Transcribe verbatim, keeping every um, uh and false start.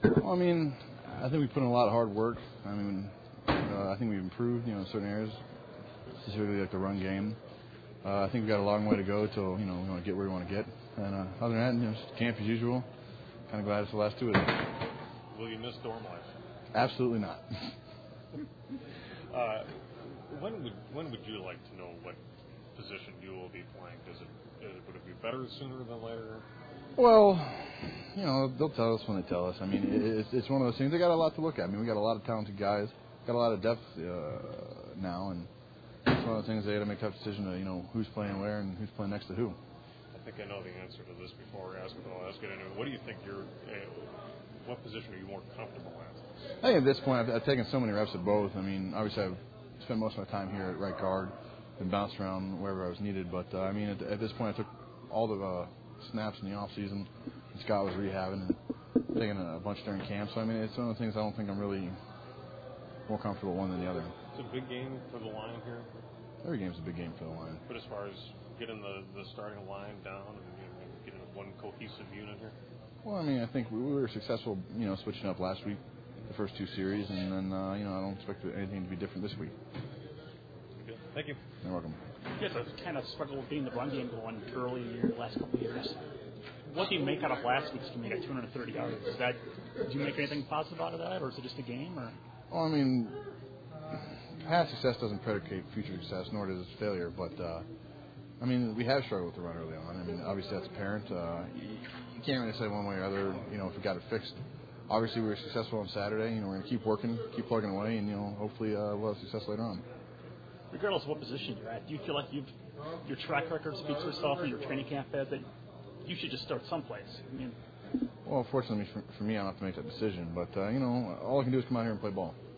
Well, I mean, I think we put in a lot of hard work. I mean, uh, I think we've improved, you know, in certain areas, specifically like the run game. Uh, I think we've got a long way to go till, you know, we want to get where we want to get. And uh, other than that, you know, just camp as usual. Kind of glad it's the last two of them. Will you miss dorm life? Absolutely not. uh, when would when would you like to know what position you will be playing? Does it uh, would it be better sooner than later? Well, you know, they'll tell us when they tell us. I mean, it's, it's one of those things. They got a lot to look at. I mean, we got a lot of talented guys, got a lot of depth uh, now, and it's one of the things they got to make a tough decision to, you know, who's playing where and who's playing next to who. I think I know the answer to this before we ask it, but I'll ask it anyway. What do you think you're, uh, what position are you more comfortable at? I think at this point, I've, I've taken so many reps at both. I mean, obviously, I've spent most of my time here at right guard and bounced around wherever I was needed. But, uh, I mean, at, at this point, I took all the uh, snaps in the off season. Scott was rehabbing and taking a bunch during camp. So, I mean, it's one of the things I don't think I'm really more comfortable one than the other. It's a big game for the line here. Every game's a big game for the line. But as far as getting the, the starting line down and, and getting one cohesive unit here? Well, I mean, I think we were successful, you know, switching up last week, the first two series, and then, uh, you know, I don't expect anything to be different this week. Good. Thank you. You're welcome. You guys have kind of struggled with getting the run game going early in your last couple of years. What do you make out of last week's game? You got two hundred thirty yards. Is that, did you make anything positive out of that, or is it just a game? Or? Well, I mean, past success doesn't predicate future success, nor does failure. But, uh, I mean, we have struggled with the run early on. I mean, obviously that's apparent. Uh, you, you can't really say one way or other, you know, if we got it fixed. Obviously we were successful on Saturday. You know, we're going to keep working, keep plugging away, and, you know, hopefully uh, we'll have success later on. Regardless of what position you're at, do you feel like you've your track record speaks for itself and your training camp has that you should just start someplace? I mean, well, fortunately for, for me, I don't have to make that decision. But, uh, you know, all I can do is come out here and play ball.